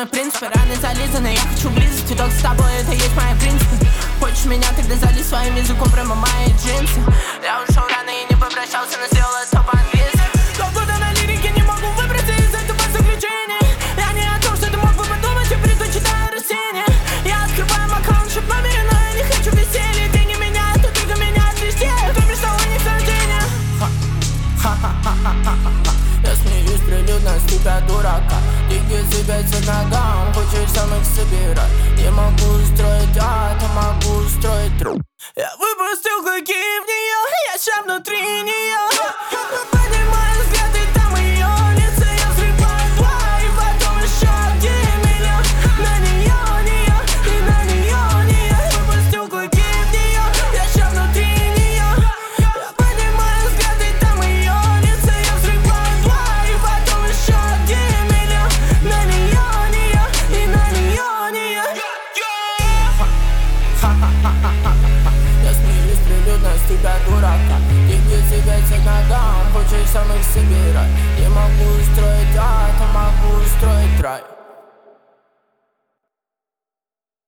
мной принципы, раны зализаны. Я хочу близости, только с тобой, это есть мои принципы. Хочешь меня, тогда залезь своим языком прямо мои джинсы. Я ушел рано и не попрощался, но сделал это по-английски. Полгода на лирике, не могу выбраться из этого заключения. Я не о том, что ты мог бы подумать, я предпочитаю растения. Я открываю аккаунт, чтоб номер, но я не хочу веселья. Деньги меняют, а только меняют везде. Ты мечтал о них рождения. Я смеюсь прилюдно с тебя, дурака. Деньги сыпятся к ногам, хочешь сам их собирать. Не могу устроить ад, а могу устроить труп. Я выпустил клыки в нее, я ща внутри нее. Поднимаю взгляд, и там ее лицо. Я взрываю два, и потом еще 1 миллион. На нее, и на нее. Выпустил клыки в нее, я ща внутри нее. Я поднимаю взгляд, и там ее лицо. Я взрываю два, и потом еще 1 миллион. На нее, и на нее. Я смеюсь прилюдно с тебя, дурака. Деньги сыпятся к ногам, хочешь сам их собирать. Не могу устроить ад, а могу устроить